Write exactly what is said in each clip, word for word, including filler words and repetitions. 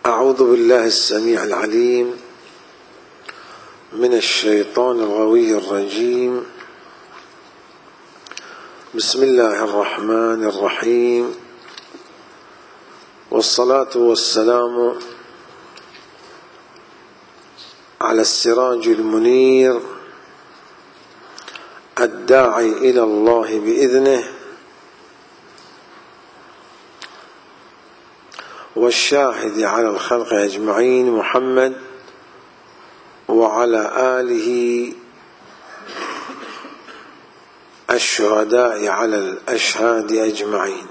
أعوذ بالله السميع العليم من الشيطان الغوي الرجيم. بسم الله الرحمن الرحيم، والصلاة والسلام على السراج المنير الداعي إلى الله بإذنه، والشاهد على الخلق أجمعين محمد وعلى آله الشهداء على الأشهاد أجمعين.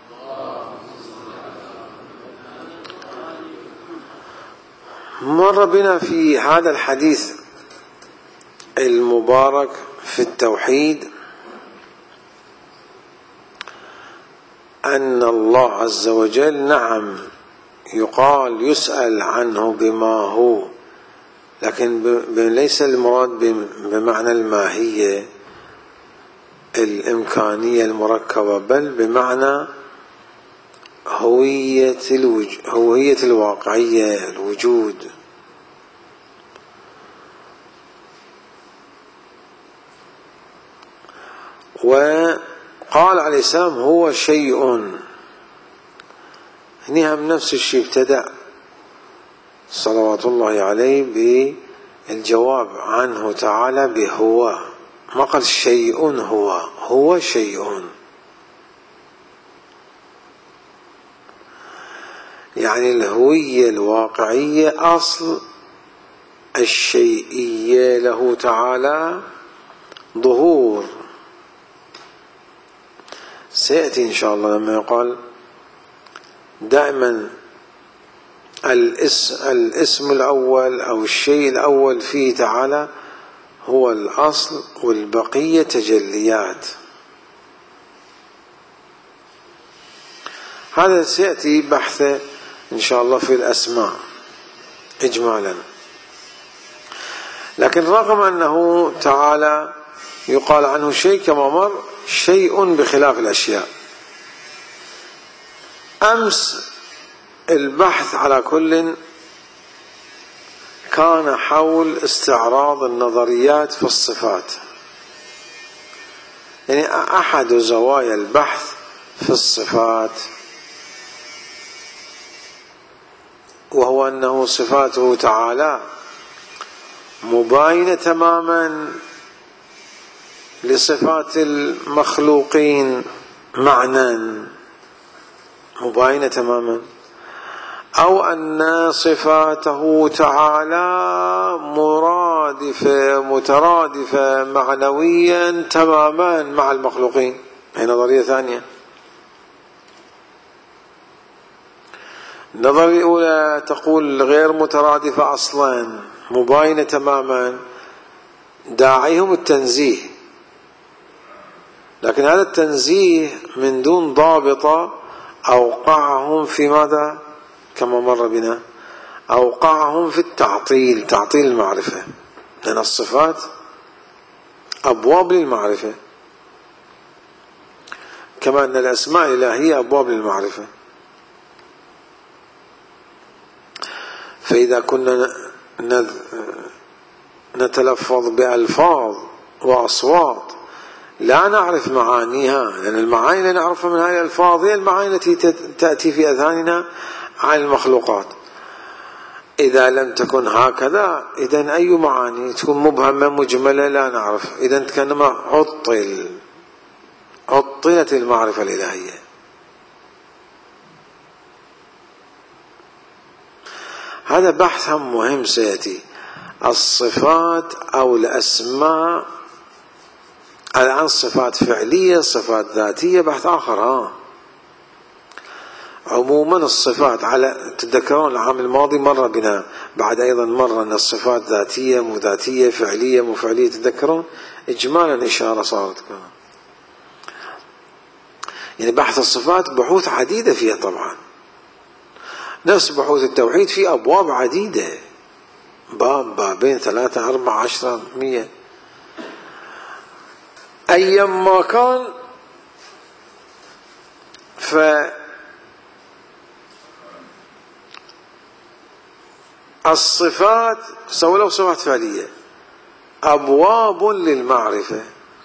مر بنا في هذا الحديث المبارك في التوحيد أن الله عز وجل نعم يقال يسأل عنه بما هو، لكن ليس المراد بمعنى الماهية الإمكانية المركبة، بل بمعنى هوية الوجود، هوية الواقعية، الوجود. وقال عليه السلام هو شيء، هنا هم نفس الشيء ابتدأ صلوات الله عليه بالجواب عنه تعالى بهو، ما قال شيء هو، هو شيء، يعني الهوية الواقعية أصل الشيئية له تعالى ظهور. سيأتي إن شاء الله لما يقال دائما الاسم, الاسم الأول أو الشيء الأول فيه تعالى هو الأصل، والبقية تجليات. هذا سيأتي بحثه إن شاء الله في الأسماء إجمالا. لكن رغم أنه تعالى يقال عنه شيء كما مر شيء بخلاف الأشياء. أمس البحث على كل كان حول استعراض النظريات في الصفات، يعني أحد زوايا البحث في الصفات، وهو أنه صفاته تعالى مباينة تماما لصفات المخلوقين معنى، مباينة تماما، أو أن صفاته تعالى مرادفة مترادفة معنويا تماما مع المخلوقين. هي نظرية ثانية. النظرية الأولى تقول غير مترادفة أصلا، مباينة تماما، داعيهم التنزيه، لكن هذا التنزيه من دون ضابطة أوقعهم في ماذا؟ كما مر بنا أوقعهم في التعطيل، تعطيل المعرفة، لأن الصفات أبواب للمعرفة، كما أن الأسماء الإلهية أبواب للمعرفة. فإذا كنا نتلفظ بألفاظ وأصوات لا نعرف معانيها، لأن المعاني اللي نعرفها من هذه الألفاظ هي المعاني التي تأتي في أذهاننا عن المخلوقات. إذا لم تكن هكذا إذن أي معاني تكون مبهمة مجملة لا نعرف، إذن كأنما عطل عطلت المعرفة الإلهية. هذا بحث مهم سيأتي. الصفات أو الأسماء، الآن صفات فعلية، صفات ذاتية، بحث آخر. ها عموما الصفات على تذكرون العام الماضي مر بنا، بعد أيضا مر أن الصفات ذاتية مو ذاتية، فعلية مو فعلية، تذكرون إجمالا إشارة صارت. يعني بحث الصفات بحوث عديدة فيها طبعا، نفس بحوث التوحيد في أبواب عديدة، باب بابين ثلاثة أربعة عشرة مية، أيما كان. الصفات سووا له صفات فعلية أبواب للمعرفة،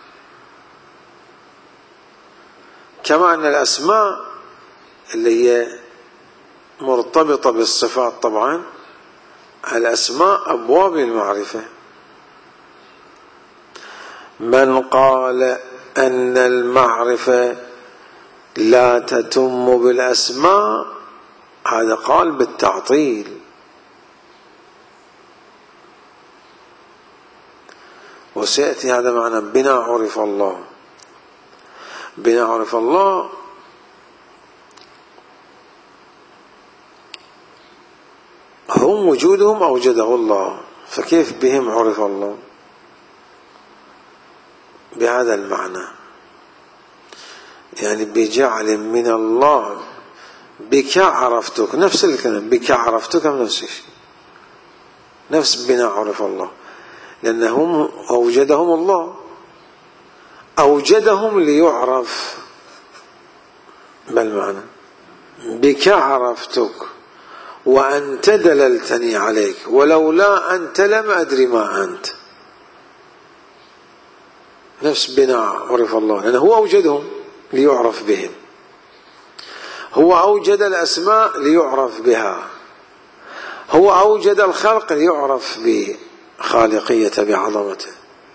كما أن الأسماء اللي هي مرتبطة بالصفات طبعا الأسماء أبواب للمعرفة. من قال أن المعرفة لا تتم بالأسماء هذا قال بالتعطيل، وسيأتي هذا معنى بنا عرف الله. بنا عرف الله هم وجودهم أوجده الله، فكيف بهم عرف الله؟ بهذا المعنى، يعني بجعل من الله. بك عرفتك نفس الكلام، بك عرفتك نفس الشيء، نفس بنا عرف الله، لأنهم أوجدهم الله، أوجدهم ليعرف. بل معنى بك عرفتك وأنت دللتني عليك ولولا أنت لم أدري ما أنت. نفس بنا عرف الله، لأنه هو أوجدهم ليعرف بهم، هو أوجد الأسماء ليعرف بها، هو أوجد الخلق ليعرف بخالقية بعظمته.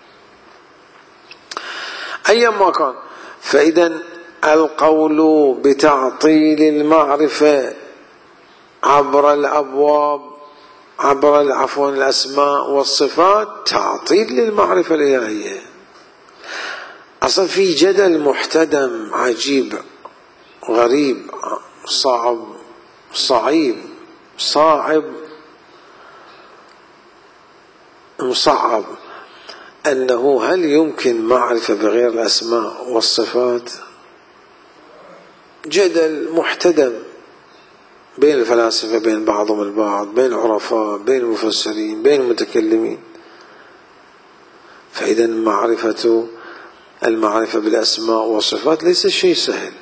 أيما كان، فإذا القول بتعطيل المعرفة عبر الأبواب عبر عفوا الأسماء والصفات تعطيل للمعرفة الإلهية. أصلا في جدل محتدم عجيب غريب صعب صعيب صعب مصعب، أنه هل يمكن معرفة بغير الأسماء والصفات؟ جدل محتدم بين الفلاسفة، بين بعضهم البعض، بين العرفاء، بين المفسرين، بين المتكلمين. فإذا معرفة المعرفة بالأسماء والصفات ليس شيء سهل.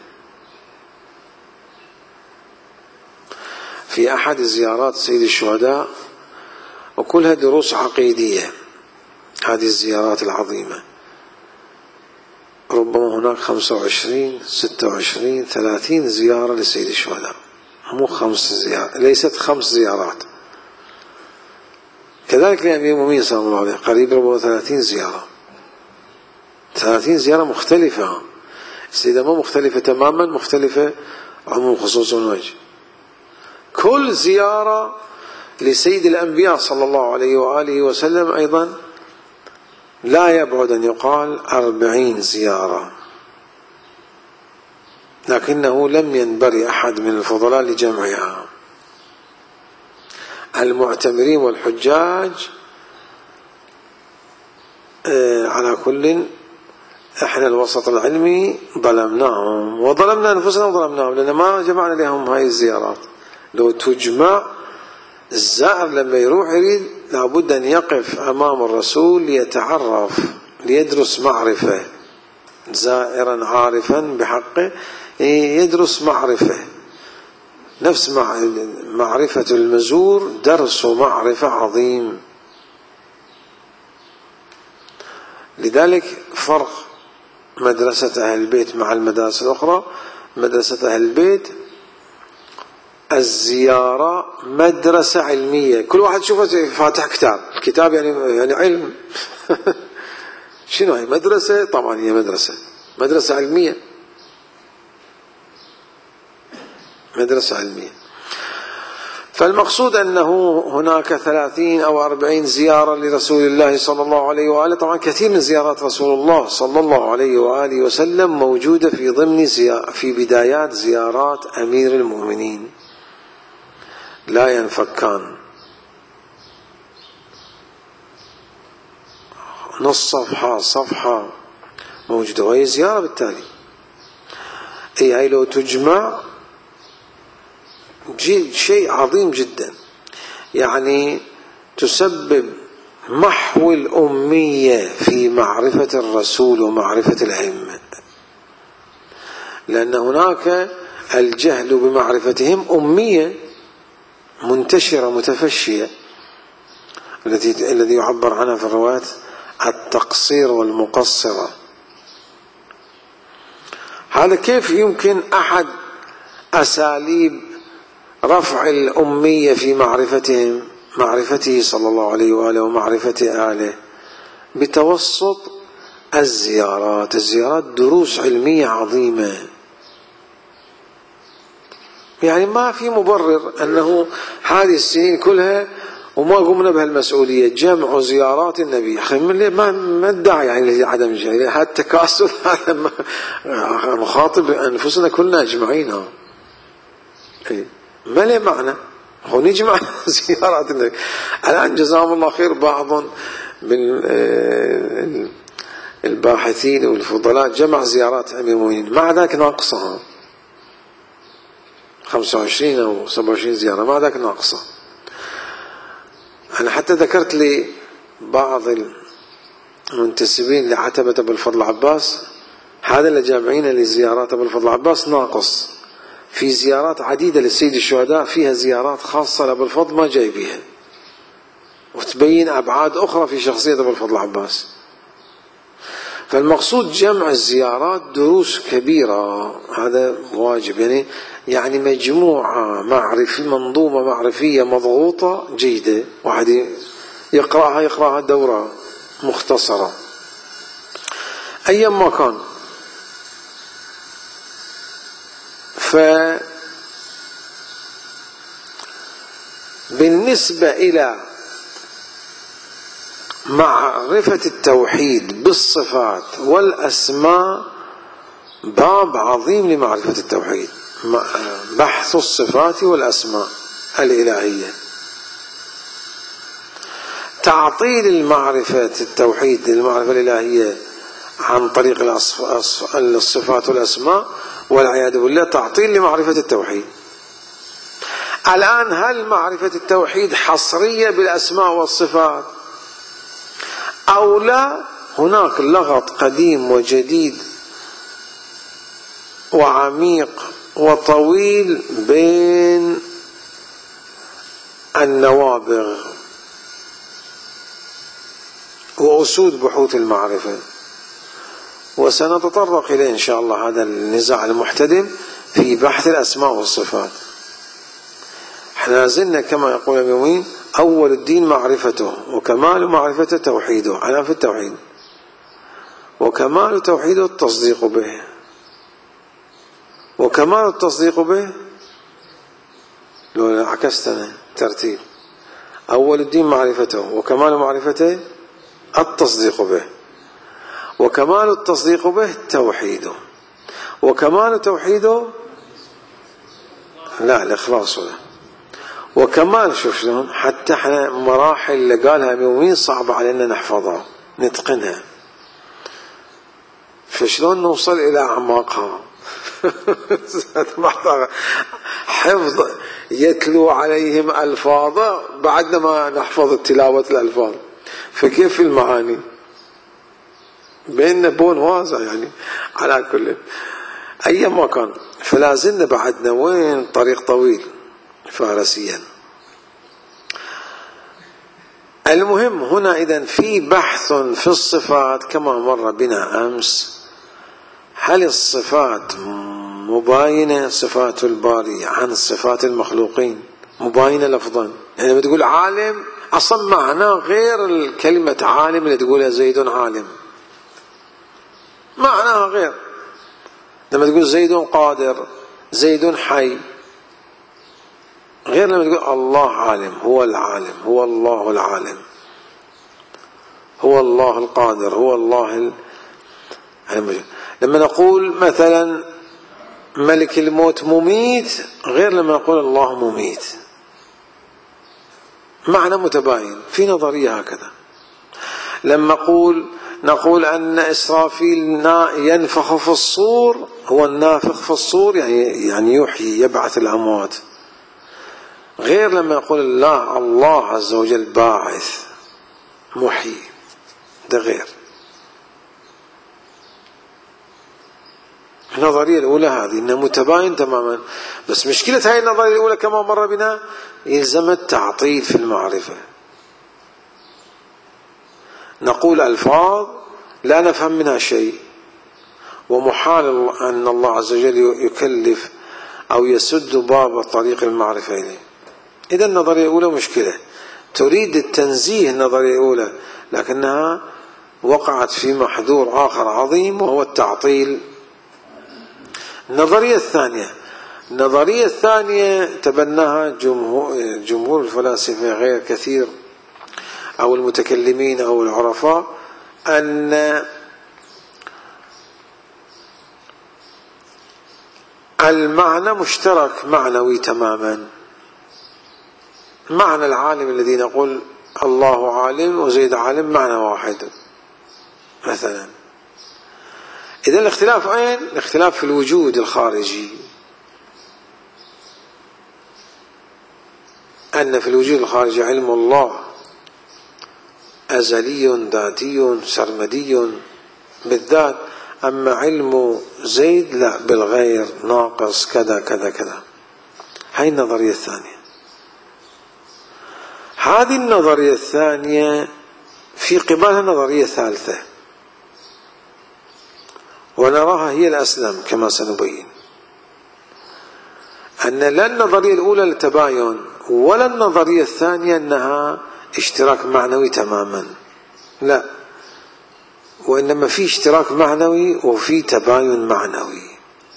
في أحد زيارات سيد الشهداء، وكلها دروس عقيدية، هذه الزيارات العظيمة، ربما هناك خمسة وعشرين ستة وعشرين ثلاثين زيارة لسيد الشهداء، مو خمس زيارات، ليست خمس زيارات. كذلك لأمير المؤمنين صلى الله عليه قريب ربما ثلاثين زيارة، ثلاثين زيارة مختلفة. السيدة مو مختلفة تماما، مختلفة عموم خصوص وجه. كل زيارة لسيد الأنبياء صلى الله عليه وآله وسلم أيضا لا يبعد أن يقال أربعين زيارة، لكنه لم ينبري أحد من الفضلاء لجمعها. المعتمرين والحجاج آه على كل احنا الوسط العلمي ظلمناهم وظلمنا أنفسنا وظلمناهم، لأن ما جمعنا لهم هاي الزيارات. لو تجمع الزائر لما يروح يريد لابد أن يقف أمام الرسول ليتعرف ليدرس معرفة، زائرا عارفا بحقه يدرس معرفة، نفس معرفة المزور درس معرفة عظيم. لذلك فرق مدرسة أهل البيت مع المدارس الأخرى. مدرسة أهل البيت الزيارة مدرسة علمية، كل واحد شوفه فاتح كتاب، الكتاب يعني يعني علم شنو هي؟ مدرسة، طبعا هي مدرسة مدرسة علمية، مدرسة علمية. فالمقصود أنه هناك ثلاثين أو أربعين زيارة لرسول الله صلى الله عليه وآله. طبعا كثير من زيارات رسول الله صلى الله عليه وآله وسلم موجودة في ضمن في بدايات زيارات أمير المؤمنين، لا ينفكان. نص صفحة صفحة موجودة، وهي زيارة بالتالي. أي هاي لو تجمع شيء عظيم جدا، يعني تسبب محو الأمية في معرفة الرسول ومعرفة الأئمة، لأن هناك الجهل بمعرفتهم أمية منتشرة متفشية، التي الذي يعبر عنها في الروايات التقصير والمقصرة. هذا كيف يمكن أحد أساليب رفع الأمية في معرفتهم معرفته صلى الله عليه وآله ومعرفة آله؟ بتوسط الزيارات. الزيارات دروس علمية عظيمة، يعني ما في مبرر أنه هذه السنين كلها وما قمنا بهالمسؤولية جمع زيارات النبي. أخي ما ما الداعي يعني لعدم الجهل، هذا التكاسل هذا نخاطب أنفسنا كلنا أجمعين. ما له معنى هو نجمع زيارات النبي. الآن جزاهم الله خير بعض من الباحثين والفضلاء جمع زيارات أمير المؤمنين، مع ذلك ناقصها خمسة وعشرين أو سبعة وعشرين زيارة، مع ذلك ناقصة. أنا حتى ذكرت لي بعض المنتسبين لعتبة أبو الفضل عباس، هذا اللي جامعين لزيارات أبو الفضل عباس ناقص. في زيارات عديدة للسيد الشهداء فيها زيارات خاصة لأبو الفضل ما جاي بيها، وتبين أبعاد أخرى في شخصية أبو الفضل عباس. فالمقصود جمع الزيارات دروس كبيرة، هذا واجب. يعني يعني مجموعة معرفية، منظومة معرفية مضغوطة جيدة، واحد يقرأها يقرأها دورة مختصرة أيام ما كان. فبالنسبة إلى معرفة التوحيد بالصفات والأسماء باب عظيم لمعرفة التوحيد، بحث الصفات والأسماء الإلهية. تعطيل المعرفة التوحيد المعرفة الإلهية عن طريق الصفات والأسماء والعياذ بالله تعطيل لمعرفة التوحيد. الآن هل معرفة التوحيد حصرية بالأسماء والصفات أو لا؟ هناك لغط قديم وجديد وعميق وطويل بين النوابغ وأسود بحوث المعرفة، وسنتطرق إليه إن شاء الله هذا النزاع المحتدم في بحث الأسماء والصفات. احنا زلنا كما يقول المؤمنين أول الدين معرفته، وكمال معرفته توحيده، على في التوحيد، وكمال توحيده التصديق به، وكمال التصديق به لو عكستنا ترتيب أول الدين معرفته، وكمال معرفته التصديق به، وكمال التصديق به توحيده، وكمال توحيده لا الإخلاص له، وكمال شوف شلون حتى احنا مراحل اللي قالها مين صعبة علينا نحفظها نتقنها، فشلون نوصل إلى أعماقها حفظ يتلو عليهم ألفاظا بعد ما نحفظ تلاوة الألفاظ، فكيف المعاني بيننا بون واسع يعني. على كل أي مكان فلازلنا بعدنا وين طريق طويل فارسيا. المهم هنا إذن في بحث في الصفات كما مر بنا أمس. هل الصفات مباينة صفات الباري عن صفات المخلوقين؟ مباينة لفظا، يعني بتقول عالم أصلا معناه غير الكلمة عالم اللي تقولها زيد عالم، معناها غير. لما تقول زيد قادر زيد حي غير لما تقول الله عالم، هو العالم، هو الله العالم، هو الله القادر، هو الله ال... لما نقول مثلا ملك الموت مميت غير لما نقول الله مميت، معنى متباين في نظرية هكذا. لما نقول نقول أن إسرافيل ينفخ في الصور، هو النافخ في الصور يعني يعني يحيي يبعث الأموات، غير لما نقول الله الله عز وجل باعث محيي، ده غير. النظرية الأولى هذه إنه متباين تماما، بس مشكلة هاي النظرية الأولى كما مر بنا يلزم التعطيل في المعرفة. نقول ألفاظ لا نفهم منها شيء، ومحال أن الله عز وجل يكلف أو يسد باب طريق المعرفة إليه. إذا النظرية الأولى مشكلة، تريد التنزيه النظرية الأولى، لكنها وقعت في محذور آخر عظيم وهو التعطيل. النظرية الثانية النظرية الثانية تبناها جمهور, جمهور الفلاسفة غير كثير أو المتكلمين أو العرفاء، أن المعنى مشترك معنوي تماما. معنى العالم الذي نقول الله عالم وزيد عالم معنى واحد مثلا. إذا الاختلاف أين؟ الاختلاف في الوجود الخارجي، أن في الوجود الخارجي علم الله أزلي ذاتي سرمدي بالذات، أما علم زيد لا، بالغير ناقص كذا كذا كذا. هاي النظرية الثانية. هذه النظرية الثانية في قبالها نظرية ثالثة، ونراها هي الأسلم كما سنبين، أن لا النظرية الأولى للتباين ولا النظرية الثانية أنها اشتراك معنوي تماما، لا، وإنما في اشتراك معنوي وفي تباين معنوي.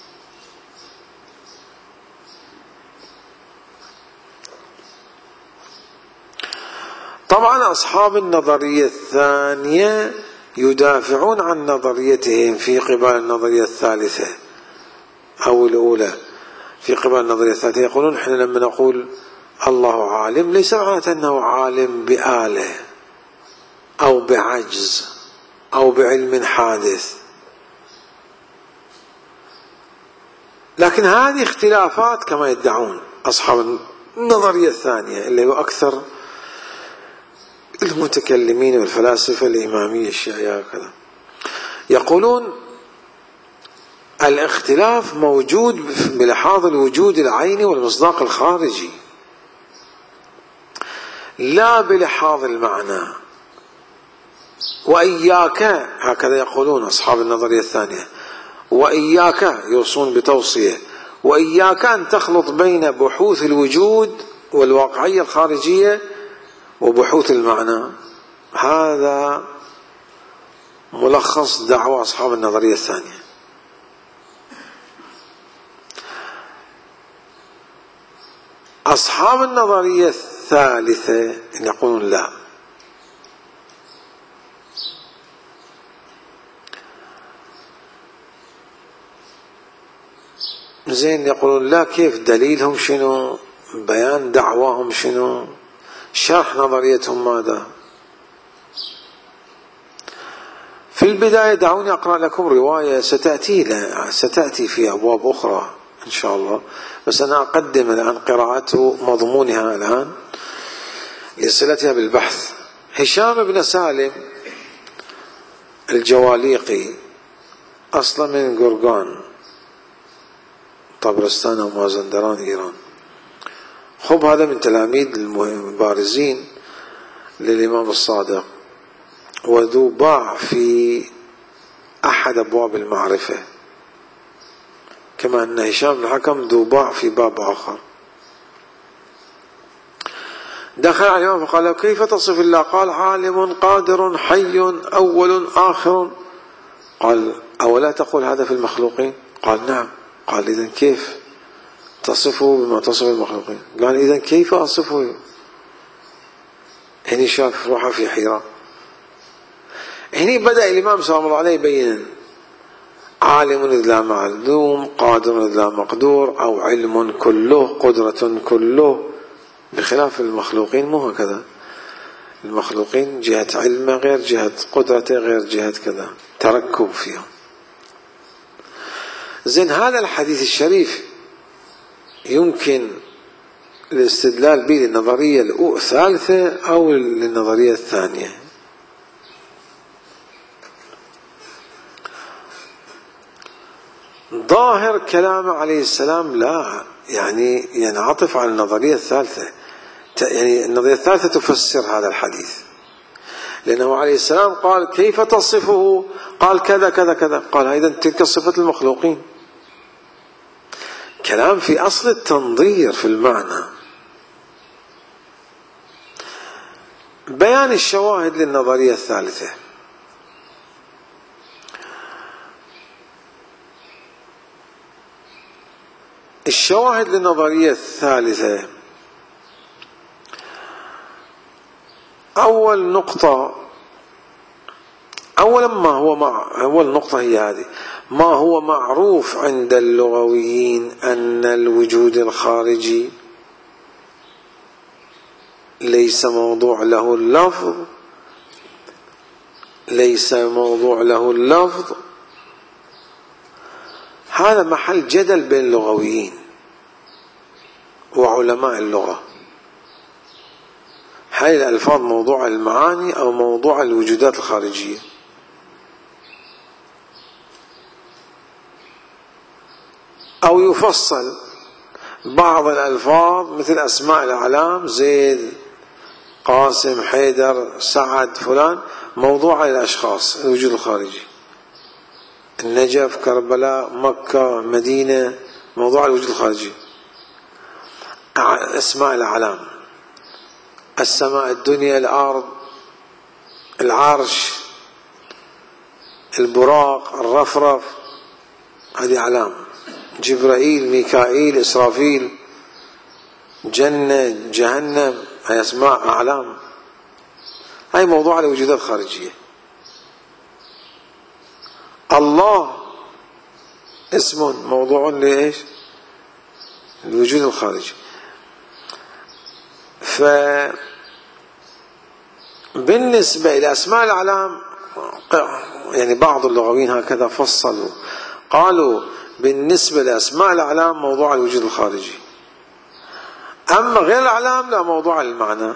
طبعا أصحاب النظرية الثانية يدافعون عن نظريتهم في قبال النظرية الثالثة أو الأولى. في قبال النظرية الثالثة يقولون إحنا لما نقول الله عالم ليس معناته أنه عالم بآلة أو بعجز أو بعلم حادث، لكن هذه اختلافات كما يدعون أصحاب النظرية الثانية اللي هو أكثر المتكلمين والفلاسفة الإمامية الشيعية كذا، يقولون الاختلاف موجود بلحاظ الوجود العيني والمصداق الخارجي، لا بلحاظ المعنى. وإياك، هكذا يقولون أصحاب النظرية الثانية، وإياك يوصون بتوصية، وإياك أن تخلط بين بحوث الوجود والواقعية الخارجية وبحوث المعنى. هذا ملخص دعوة أصحاب النظرية الثانية. أصحاب النظرية الثالثة يقولون لا، زين، يقولون لا، كيف دليلهم شنو، بيان دعواهم شنو، شرح نظريتهم ماذا. في البداية دعوني أقرأ لكم رواية ستأتي ستأتي في أبواب أخرى إن شاء الله، بس أنا أقدم الآن قراءة مضمونها الآن لصلتها بالبحث. هشام بن سالم الجواليقي أصلا من قرقان طبرستان أو مازندران إيران. خب هذا من تلاميذ المبارزين للإمام الصادق، وذو باع في أحد أبواب المعرفة، كما أن هشام بن الحكم ذو باع في باب آخر. دخل على الإمام فقال له كيف تصف الله؟ قال عالم قادر حي أول آخر. قال أولا تقول هذا في المخلوقين؟ قال نعم. قال إذن كيف تصفه بما تصف المخلوقين؟ قال إذن كيف أصفه؟ هني شاف روحه في حيرة. هني بدأ الإمام سلام الله عليه يبين عالم إذ لا معلوم، قادر إذ لا مقدور، أو علم كله، قدرة كله، بخلاف المخلوقين مو هكذا. المخلوقين جهة علمه غير جهة قدرته غير جهة كذا، تركب فيهم. زين، هذا الحديث الشريف يمكن الاستدلال به للنظرية الثالثة أو للنظرية الثانية. ظاهر كلام عليه السلام لا يعني ينعطف على النظرية الثالثة، يعني النظرية الثالثة تفسر هذا الحديث. لأنه عليه السلام قال كيف تصفه؟ قال كذا كذا كذا. قال إذا تلك صفة المخلوقين. كلام في أصل التنظير في المعنى. بيان الشواهد للنظرية الثالثة. الشواهد للنظرية الثالثة، أول نقطة أولا ما هو مع أول نقطة هي هذه: ما هو معروف عند اللغويين أن الوجود الخارجي ليس موضوع له اللفظ ليس موضوع له اللفظ هذا محل جدل بين اللغويين وعلماء اللغة. هل الألفاظ موضوع المعاني أو موضوع الوجودات الخارجية؟ أو يفصل بعض الألفاظ مثل أسماء الأعلام زيد قاسم حيدر سعد فلان موضوع الأشخاص الوجود الخارجي. النجف كربلاء مكة مدينة موضوع الوجود الخارجي. أسماء الأعلام السماء الدنيا الأرض العرش البراق الرفرف هذه أعلام. جبرائيل ميكائيل إسرافيل جنة جهنم هي أسماء أعلام. هاي موضوع الوجودات الخارجية. الله اسم موضوع لإيش؟ الوجود الخارجي. فبالنسبة إلى أسماء الأعلام يعني بعض اللغويين هكذا فصلوا، قالوا بالنسبة لأسماء الأعلام موضوع الوجود الخارجي، أما غير الأعلام لا موضوع المعنى.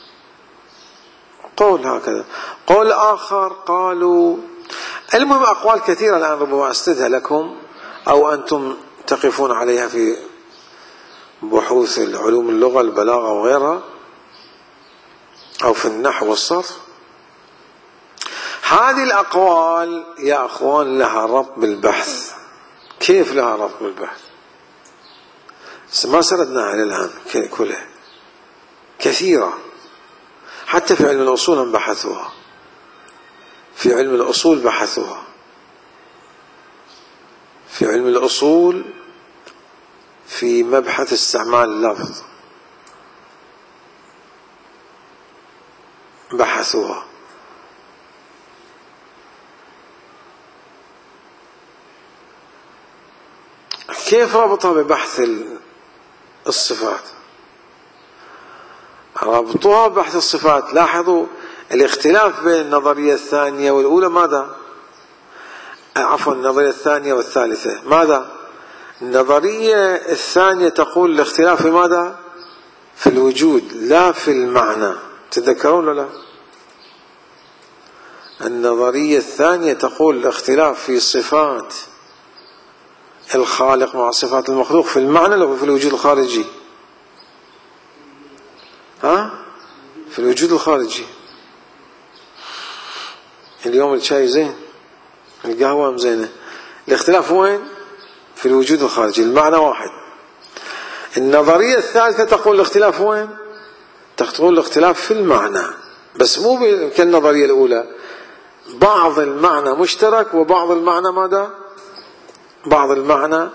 قول هكذا. قول آخر قالوا، المهم أقوال كثيرة الآن ربما أستدها لكم أو أنتم تقفون عليها في بحوث العلوم اللغة البلاغة وغيرها أو في النحو والصرف. هذه الأقوال يا أخوان لها ربط بالبحث. كيف لها ربط بالبحث؟ ما سردنا على الآن كلها كثيرة، حتى في علم الأصول هم بحثوها، في علم الأصول بحثوها، في علم الأصول في مبحث استعمال اللفظ بحثوها. كيف ربطها ببحث الصفات؟ ربطوها ببحث الصفات. لاحظوا الاختلاف بين النظرية الثانية والأولى ماذا؟ عفوا النظرية الثانية والثالثة ماذا؟ النظرية الثانية تقول الاختلاف في ماذا؟ في الوجود لا في المعنى. تذكرون ولا لا؟ النظرية الثانية تقول الاختلاف في صفات الخالق مع صفات المخلوق في المعنى لو في الوجود الخارجي. ها؟ في الوجود الخارجي. اليوم الشاي زين، القهوة مزينة، الاختلاف وين؟ في الوجود الخارجي، المعنى واحد. النظرية الثالثة تقول الاختلاف وين؟ تقول الاختلاف في المعنى، بس مو كالنظرية الأولى، بعض المعنى مشترك وبعض المعنى ماذا؟ بعض المعنى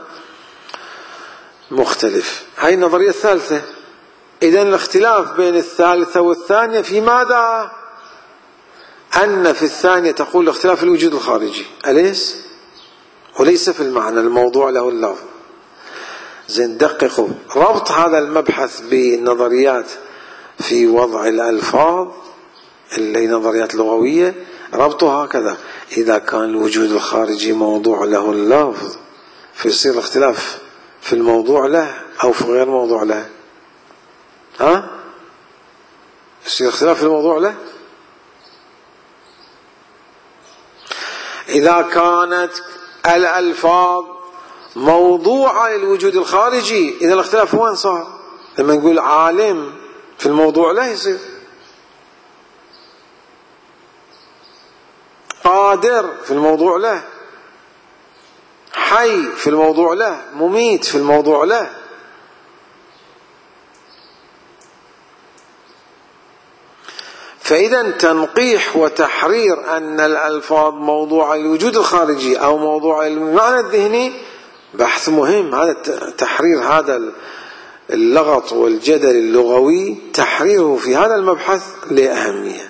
مختلف. هاي النظرية الثالثة. إذن الاختلاف بين الثالثة والثانية في ماذا؟ أن في الثانية تقول الاختلاف في الوجود الخارجي أليس؟ وليس في المعنى الموضوع له اللفظ. زين دققوا ربط هذا المبحث بالنظريات في وضع الألفاظ اللي هي نظريات لغوية، ربطها هكذا: إذا كان الوجود الخارجي موضوع له اللفظ فيصير اختلاف في الموضوع له أو في غير موضوع له. ها؟ يصير اختلاف في الموضوع له. إذا كانت الألفاظ موضوع للوجود الخارجي، إذا الاختلاف وين صار؟ لما نقول عالم في الموضوع لا يصير. قادر في الموضوع له، حي في الموضوع له، مميت في الموضوع له. فإذا تنقيح وتحرير أن الألفاظ موضوع الوجود الخارجي أو موضوع المعنى الذهني بحث مهم. هذا تحرير هذا اللغط والجدل اللغوي، تحريره في هذا المبحث له أهمية.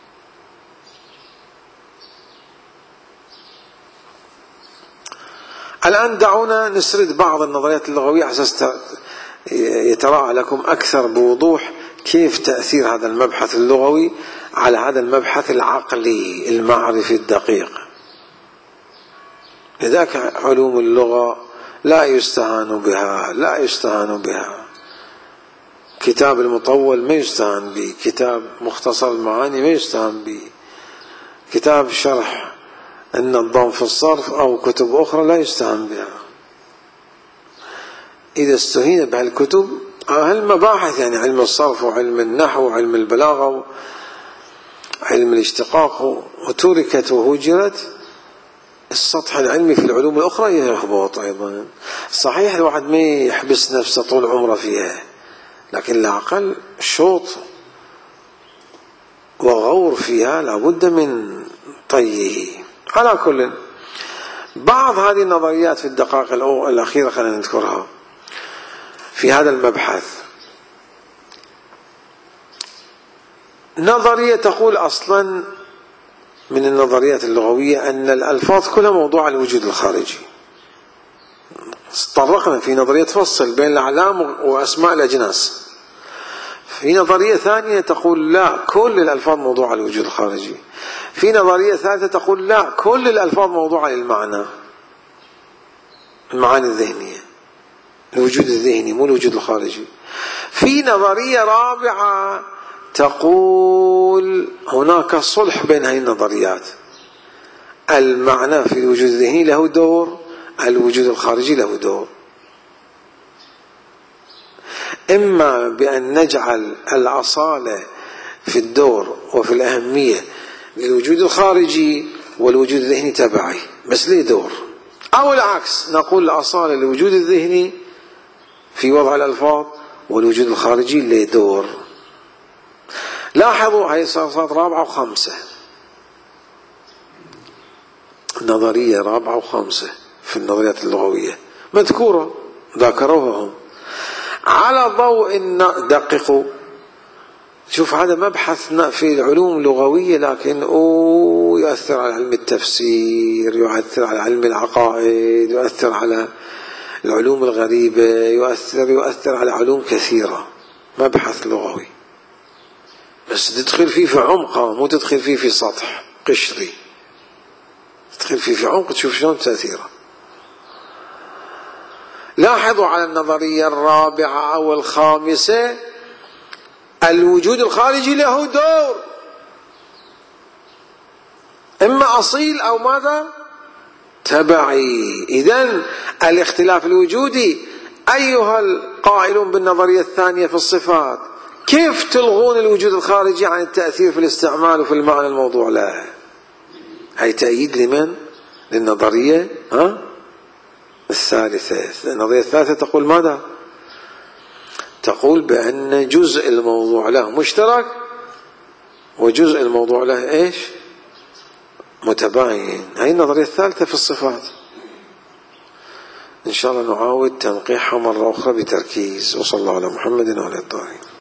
الآن دعونا نسرد بعض النظريات اللغوية على أساس يتراءى لكم أكثر بوضوح كيف تأثير هذا المبحث اللغوي على هذا المبحث العقلي المعرفي الدقيق. لذلك علوم اللغة لا يستهان بها، لا يستهان بها. كتاب المطول ما يستهان به، كتاب مختصر المعاني ما يستهان به، كتاب شرح النظام في الصرف أو كتب أخرى لا يستهان بها. إذا استهين بهالكتب هالمباحث، يعني علم الصرف وعلم النحو وعلم البلاغة وعلم الاشتقاق، وتركت وهجرت، السطح العلمي في العلوم الأخرى يهبط أيضا. صحيح الواحد ما يحبس نفسه طول عمره فيها، لكن العقل شوط وغور فيها لابد من طيه. على كل، بعض هذه النظريات في الدقائق الأخيرة خلينا نذكرها في هذا المبحث. نظرية تقول أصلا من النظريات اللغوية أن الألفاظ كلها موضوع الوجود الخارجي. تطرقنا في نظرية تفصل بين الأعلام وأسماء الأجناس. في نظرية ثانية تقول لا، كل الألفاظ موضوع الوجود الخارجي. في نظرية ثالثة تقول لا، كل الألفاظ موضوع للمعنى، المعاني الذهنية، الوجود الذهني مو الوجود الخارجي. في نظرية رابعة تقول هناك صلح بين هذه النظريات، المعنى في الوجود الذهني له دور، الوجود الخارجي له دور. إما بأن نجعل الأصالة في الدور وفي الأهمية للوجود الخارجي والوجود الذهني تبعي بس ليه دور، أو العكس نقول الأصالة للوجود الذهني في وضع الألفاظ والوجود الخارجي له دور. لاحظوا هاي صارت رابعة وخمسة، نظرية رابعة وخمسة في النظريات اللغوية مذكورة ذكروها هم على ضوء دققوا. شوف هذا مبحث في العلوم اللغوية، لكن أوه يؤثر على علم التفسير، يؤثر على علم العقائد، يؤثر على العلوم الغريبة، يؤثر يؤثر على علوم كثيرة. مبحث لغوي بس تدخل فيه في عمقه، مو تدخل فيه في سطح قشري، تدخل فيه في عمق تشوف شلون تأثيره. لاحظوا على النظرية الرابعة أو الخامسة الوجود الخارجي له دور، إما أصيل أو ماذا تبعي. إذن الاختلاف الوجودي أيها القائلون بالنظرية الثانية في الصفات، كيف تلغون الوجود الخارجي عن التأثير في الاستعمال وفي المعنى الموضوع له؟ هي تأييد لمن؟ للنظرية ها؟ الثالثة. النظرية الثالثة تقول ماذا؟ تقول بأن جزء الموضوع له مشترك وجزء الموضوع له إيش؟ متباين. هي النظرية الثالثة في الصفات. إن شاء الله نعاود تنقيحها مرة أخرى بتركيز. وصلى الله على محمد وعلى آله.